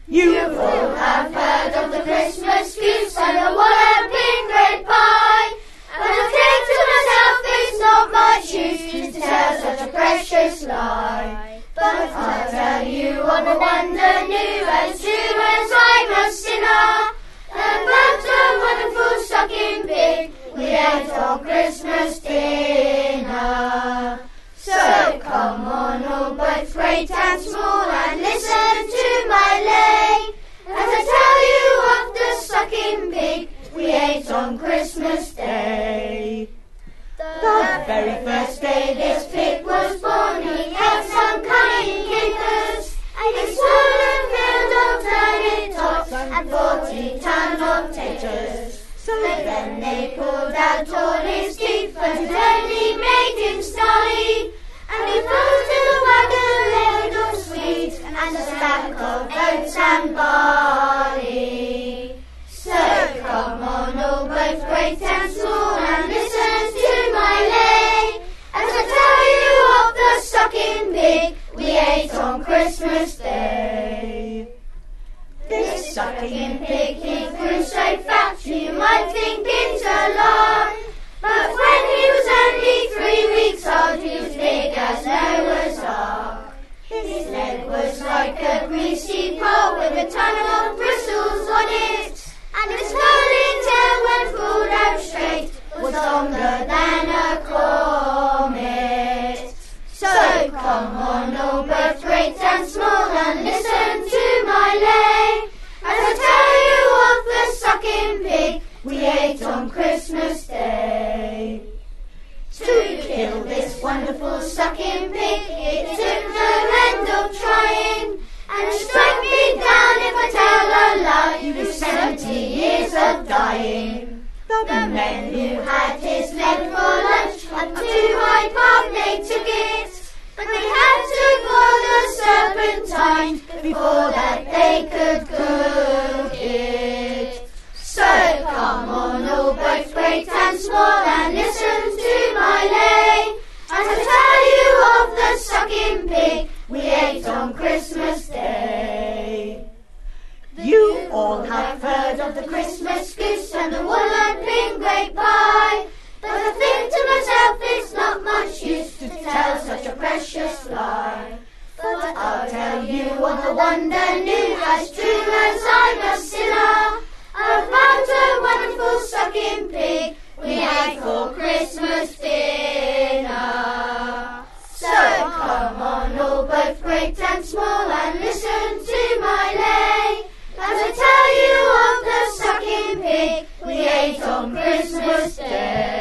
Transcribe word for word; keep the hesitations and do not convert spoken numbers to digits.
You all have heard of the Christmas goose and the walloping red pie, but I think to myself it's not much use to tell such a precious lie. But I'll tell you on the wonder new, as true as I'm a sinner, about a wonderful sucking pig we ate on Christmas dinner. So come on all, both great and small, and listen to my lay, as I tell you of the sucking pig we ate on Christmas Day. The very first day this pig was born, he had some cunning capers, a swollen field of turnip tops and forty tons of taters. So then they pulled out all his teeth, but it only made him snarly, and he froze in the wagon load of sweets and a stack of oats and barley. So come on all, both great and small, and listen to my lay, as I tell you of the sucking pig we ate on Christmas Day. This sucking pig, he grew so fat you might think it's a lie, but when he was only three weeks old he was big as Noah's Ark. His leg was like a greasy pole with a ton of bristles on it, and his curly tail when pulled out straight was longer than a comet. So come on all, both great and small, and listen to my lay, as I tell you of the sucking pig we ate on Christmas Day. To kill this wonderful sucking pig, it took no end of trying, and strike me down if I tell a lie, with seventy years of dying. The men who had his leg for lunch up to Hyde Park they took it, but they had to boil the serpentine before that they could cook it. So come on all, both great and small, and listen to my lay, as I tell you of the sucking pig we ate on Christmas Day. You all have heard of the Christmas goose and the walloping great pie, but I think to myself it's not much use to tell such a precious lie. But I'll tell you of the wonder new, as true as I'm a sinner, about a wonderful sucking pig we ate for Christmas dinner. So come on all, both great and small, and listen to my lay, as I tell you of the sucking pig we ate on Christmas Day.